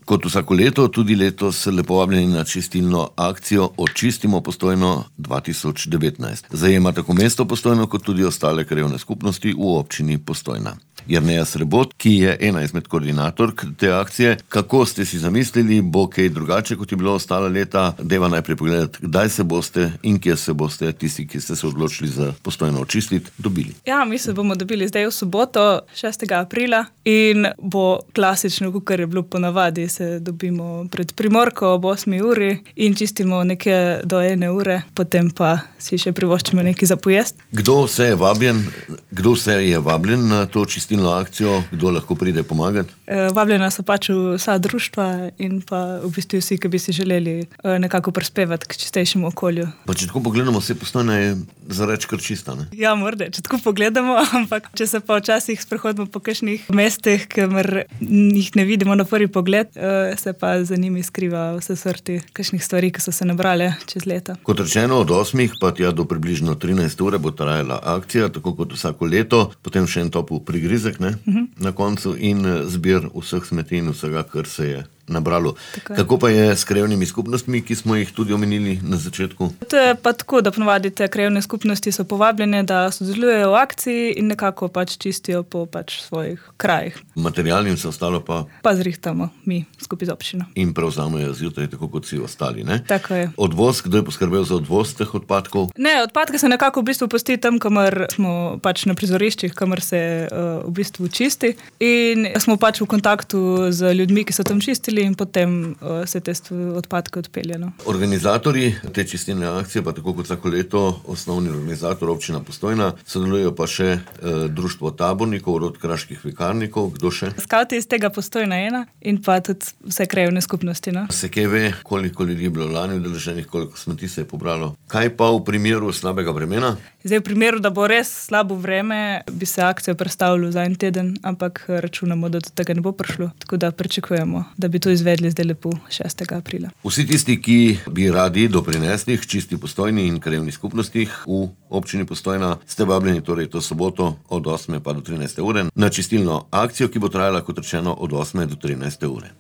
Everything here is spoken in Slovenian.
Kot vsako leto, tudi letos lepo vabljeni na čistilno akcijo Očistimo Postojno 2019. Zajema tako mesto Postojno, kot tudi ostale krajevne skupnosti v občini Postojna. Jerneja Srebot, ki je ena izmed koordinatork te akcije, kako ste si zamislili, bo kaj drugače, kot je bilo ostala leta? Deva najprej pogledati, kdaj se boste in kje se boste tisti, ki ste se odločili za Postojno očistiti, dobili. Ja, mi se bomo dobili zdaj v soboto, 6. aprila, in bo klasično, kakor je bilo ponavadi, se dobimo pred primorko ob 8. uri in čistimo nekje do 1 ure, potem pa si še privoščimo nekaj za pojesti. Kdo vse je vabljen na to čistilno akcijo? Kdo lahko pride pomagati? Vabljena so pač vsa društva in pa v bistvu vsi, ki bi si želeli nekako prispevati k čistejšemu okolju. Pa če tako pogledamo, vse Postojna je za reč kar čista, ne? Ja, morda, če tako pogledamo, ampak če se pa včasih sprehodimo po kakšnih mestih, kamor jih ne vidimo na prvi pogled, se pa za njimi skriva vse sorti kakšnih stvari, ki so se nabrale čez leta. Kot rečeno, od 8. pa tja do približno 13. ure bo trajala akcija, tako kot vsako leto, potem še en topel prigrizek, ne? Na koncu in zbir vseh smeti in vsega, kar se je nabralo. Kako pa je s krajevnimi skupnostmi, ki smo jih tudi omenili na začetku? To je pa tako, da ponovadi te krajevne skupnosti so povabljene, da sodelujejo v akciji in nekako pač čistijo po pač svojih krajih. Material in vse ostalo pa zrihtamo mi skupaj z občino. In prevzamejo zjutraj, tako kot vsi ostali, ne? Tako je. Odvoz, kdo je poskrbel za odvoz teh odpadkov? Ne, odpadke se nekako v bistvu pusti tam, kamor smo pač na prizoriščih, kamor se v bistvu čisti, in smo pač v kontaktu z ljudmi, ki so tam čistili, in potem se te odpadke odpeljeno. Organizatorji te čistilne akcije, pa tako kot vsako leto, osnovni organizator občina Postojna, sodelujejo pa še društvo tabornikov, rod kraških vikarnikov, kdo še? Skavti iz tega Postojna 1 in pa tudi vse krajevne skupnosti, no? Se kaj ve, koliko ljudi je bilo lani udeleženih, koliko smeti se je pobralo? Kaj pa v primeru slabega vremena? Zdaj, v primeru, da bo res slabo vreme, bi se akcijo prestavilo za en teden, ampak računamo, da do tega ne bo prišlo, tako da pričakujemo, da bi to izvedli zdaj lepo 6. aprila. Vsi tisti, ki bi radi doprinesli k čisti Postojni in krajevnih skupnostih v občini Postojna, ste vabljeni torej to soboto od 8. pa do 13. ure na čistilno akcijo, ki bo trajala, kot rečeno, od 8. do 13. ure.